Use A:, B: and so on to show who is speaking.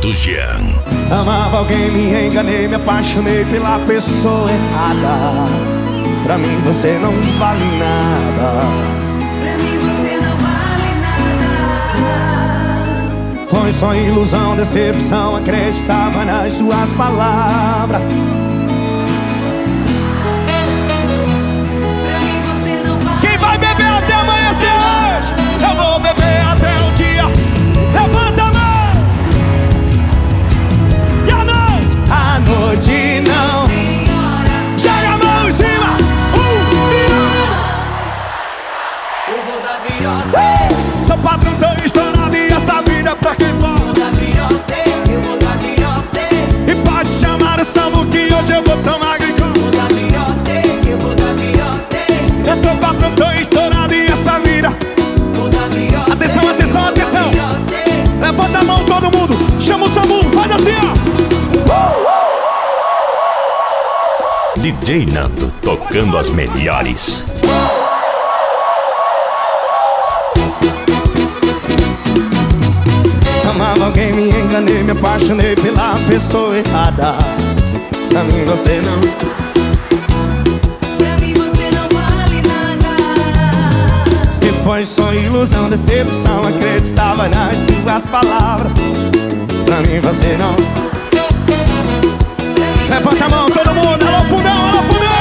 A: do Jean.
B: Amava alguém, me enganei, me apaixonei pela pessoa errada. Pra mim você não vale nada.
C: Pra mim você não vale nada.
B: Foi só ilusão, decepção, acreditava nas suas palavras.
C: Pra mim você não vale.
B: Quem vai beber até amanhecer hoje? Eu vou beber até o dia. Levanta a mão. E a noite? A noite não. Joga a mão em cima.
C: Eu vou dar virota.
B: Seu patrão tão estourado e essa vida é pra quem pode.
C: Vou dar virota. Eu vou dar virota.
B: E pode chamar o Samu que hoje eu vou tomar gricão.
C: Vou dar virota. Eu vou dar virota.
B: Eu sou patrão tão estourado e essa vida.
C: Vou dar virota.
B: Atenção, atenção, atenção. Levanta a mão todo mundo. Chama o Samu, faz assim, ó.
A: DJ Nando tocando as melhores.
B: Amava alguém, me enganei, me apaixonei pela pessoa errada. Pra mim você não.
C: Pra mim você não vale nada.
B: E foi só ilusão, decepção, acreditava nas suas palavras. Pra mim você não. Levanta a mão todo mundo, alô fundão, alô fundão.